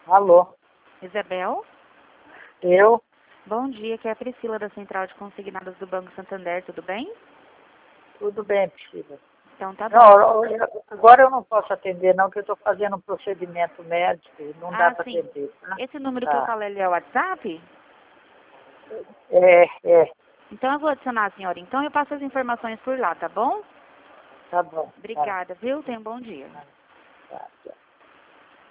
Alô, Isabel? eu? Bom dia, aqui é a Priscila da Central de Consignados do Banco Santander, tudo bem? Tudo bem, Priscila? Então tá bom. Não, agora eu não posso atender não, porque eu estou fazendo um procedimento médico e não dá para Sim. atender, tá? Esse número que eu Tá. falei ali é o WhatsApp? É, Então eu vou adicionar a senhora. Então eu passo as informações por lá, tá bom? tá bom. Tá, Obrigada, viu? Tenha um bom dia. tá.